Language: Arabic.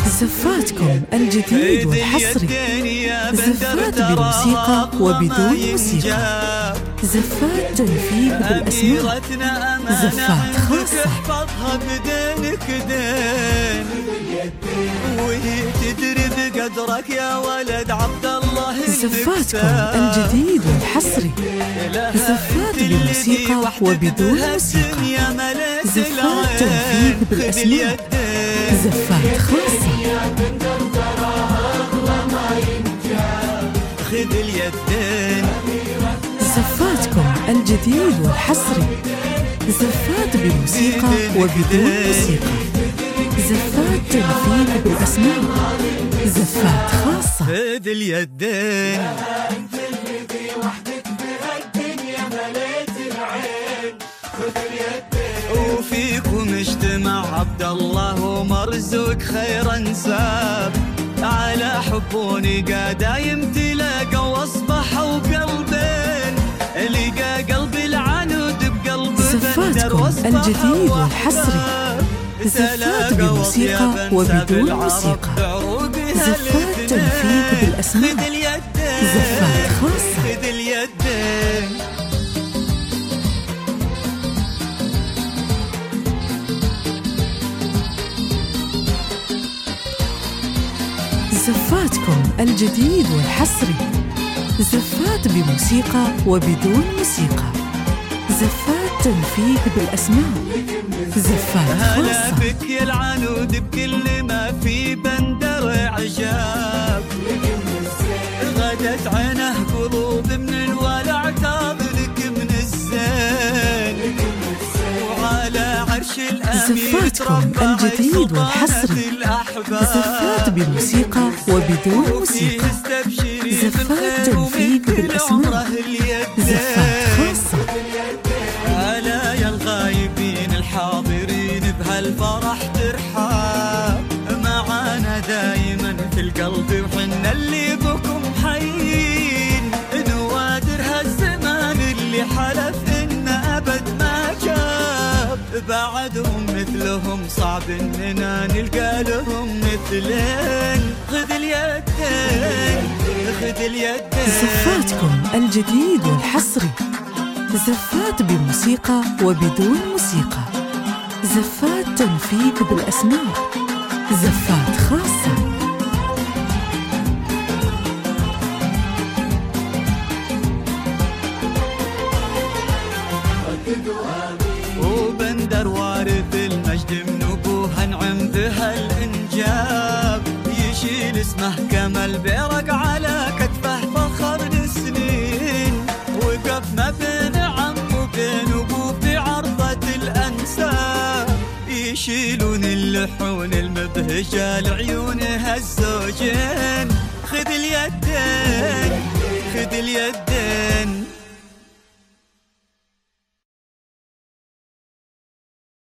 زفاتكم الجديد والحصري، زفات بموسيقى وبدون موسيقى، زفات تنفيذ بالأسماء، زفات خاصة قدرك يا ولد عبد الله. زفاتكم الجديد والحصري، زفات بموسيقى وبدون موسيقى، زفات تنفيذ بالأسماء، زفات خاصة. خذ اليدين. زفاتكم الجديد والحصري، زفات بموسيقى وبدون موسيقى، زفات تنفيذ بالأسماء، زفات خاصة. خذ اليدين. وفيكم اجتمع عبد الله ومرزوق خيرا ساب، على حبوني قادا يمتلقى واصبحوا قلبين، لقى قلبي العنود بقلب بندر واصبحوا الجديد والحصري، زفات بموسيقى وبدون موسيقى، زفات تنفيذ بالأسماء، زفات خاصة. خذ اليدين. زفاتكم الجديد والحصري، زفات بموسيقى وبدون موسيقى، زفات تنفيذ بالأسماء، زفات خاصة. بك يا العنود بكل ما في بندر عجاب، غدت عينه قلوب من الولع تاضلك من الزين، وعلى عرش الأمير زفاتكم الجديد والحصري، زفات بموسيقى وبدون موسيقى، زفات تنفيذ بالأسماء، زفات خاصة. ألا يا الغايبين الحاضرين بهالفرح ترحاب، معانا دايما في القلب وحنا اللي بكم حيين، نوادر هالزمان اللي حلف إن أبد ما جاب، بعدهم مثلهم صعب إننا نلقى لهم مثلين. خذ اليدين. خذ اليدين. زفاتكم الجديد والحصري، زفات بموسيقى وبدون موسيقى، زفات تنفيذ بالأسماء، زفات خاصة. وبندر وارث المجد من ابوها نعم بها الانجاب، يشيل اسمه كما البرق على كتفه فخر السنين، وقف ما بين عم وبين ابوه في عرضة الانساب، يشيلون اللحون المبهجة لعيونها الزوجين. خذ اليدين. خذ اليدين.